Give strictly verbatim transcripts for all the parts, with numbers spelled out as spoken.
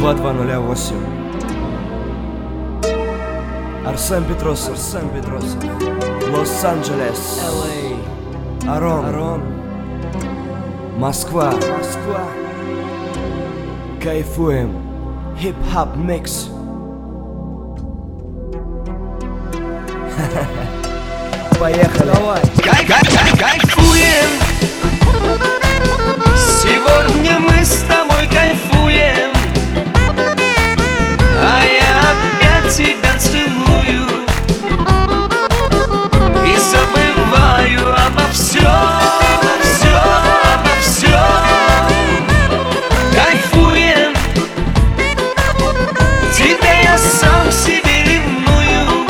два два ноль восемь. Арсен Петросов, Арсен Петросов, Лос-Анджелес, Эл Эй, Арон, Арон, Москва, Москва. Кайфуем, хип-хоп микс. Поехали. Давай. Кай, кай, кай, кайфуем. Сегодня мы с тобой кайфуем, а я опять тебя целую и забываю обо всем, все, обо всем. Кайфуем. Тебя я сам себе ревную.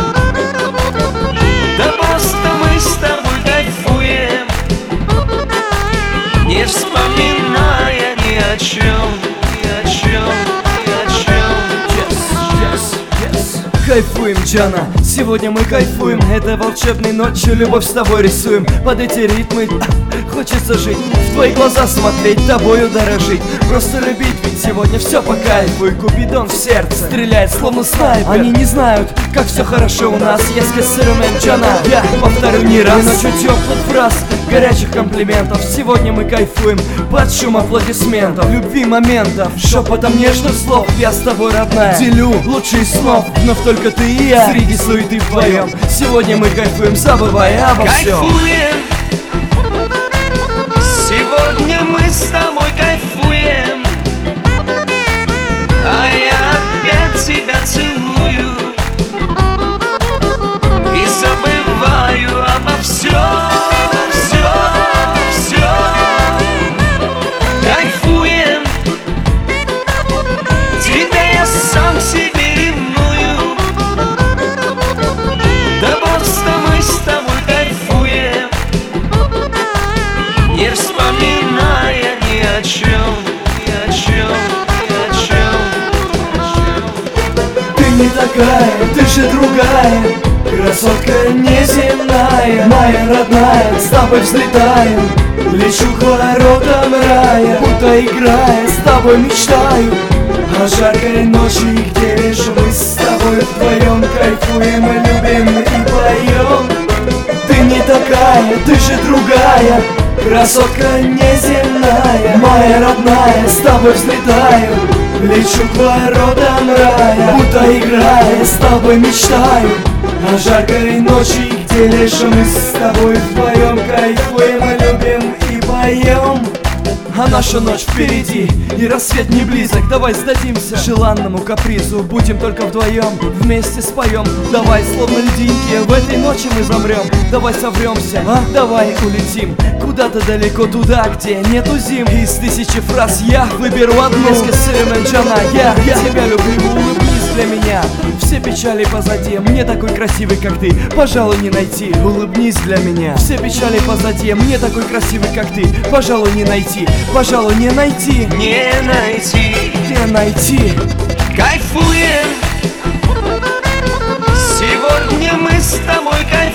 Да просто мы с тобой кайфуем, не вспоминая ни о чем, ни о чем, ни о чем. Yes, yes, yes. Кайфуем, Джана, сегодня мы кайфуем. Это волшебной ночью любовь с тобой рисуем. Под эти ритмы хочется жить, в твои глаза смотреть, тобою дорожить. Просто любить, ведь сегодня все по кайфу. И Купидон в сердце стреляет словно снайпер. Они не знают, как все хорошо у нас. Я скассируем, Джана, я повторю не раз. И ночью теплых фраз, горячих комплиментов. Сегодня мы кайфуем под шум аплодисментов, любви моментов, шепотом нежных слов. Я с тобой, родная, делю лучшие снов. Вновь только ты и я среди суеты вдвоем. Сегодня мы кайфуем, забывая обо всем. Кайфуем. Сегодня мы с тобой кайфуем, а я опять тебя целую и забываю обо всем, все, все. Кайфуем. Тебя я сам себе ревную. Да просто мы с тобой кайфуем, не вспоминая ни о чем, ни о чем, ни о чем. Ты не такая, ты же другая, красотка неземная, моя родная, с тобой взлетаем, лечу к воротам рая, будто играя, с тобой мечтаю о жаркой ночи, где лишь мы с тобой вдвоем кайфуем и любим и поем. Ты не такая, ты же другая, красотка неземная, моя родная, с тобой взлетаю, лечу к воротам рая, будто играя, с тобой мечтаю о жаркой ночи, где лишь мы с тобой вдвоем кайфуем и любим и поем. А наша ночь впереди, и рассвет не близок. Давай сдадимся желанному капризу, будем только вдвоем, вместе споем. Давай, словно льдинки, в этой ночи мы замрем. Давай совремся, а? Давай улетим куда-то далеко, туда, где нету зим. Из тысячи фраз я выберу одну. Джана, я, я тебя люблю, улыбнись для меня. Все печали позади, мне такой красивый, как ты, пожалуй, не найти. Улыбнись для меня. Все печали позади, мне такой красивый, как ты, пожалуй, не найти. Пожалуй, не найти, не найти, не найти. Кайфуем. Сегодня мы с тобой кайфуем,